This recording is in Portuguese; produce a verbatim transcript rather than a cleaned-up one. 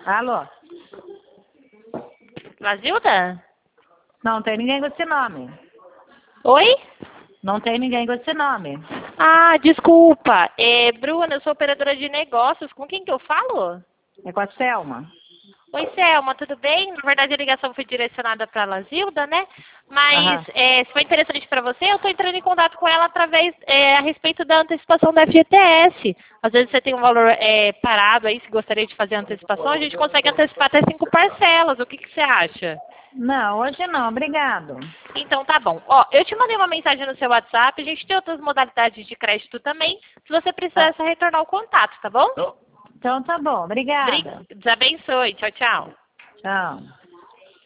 Alô? Lazilda? Não tem ninguém com esse nome. Oi? Não tem ninguém com esse nome. Ah, desculpa. É, Bruna, eu sou operadora de negócios. Com quem que eu falo? É com a Selma. Oi, Selma, tudo bem? Na verdade, a ligação foi direcionada para a Lazilda, né? Mas, Aham. é, se foi interessante para você, eu estou entrando em contato com ela através, é, a respeito da antecipação da F G T S. Às vezes você tem um valor é, parado aí, se gostaria de fazer a antecipação, a gente consegue antecipar até cinco parcelas. O que, que você acha? Não, hoje não, obrigado. Então tá bom. Ó, eu te mandei uma mensagem no seu WhatsApp, a gente tem outras modalidades de crédito também. Se você precisar, é Tá. só retornar o contato, tá bom? Então tá bom, Bri- obrigada. Deus abençoe. Tchau, tchau. Tchau.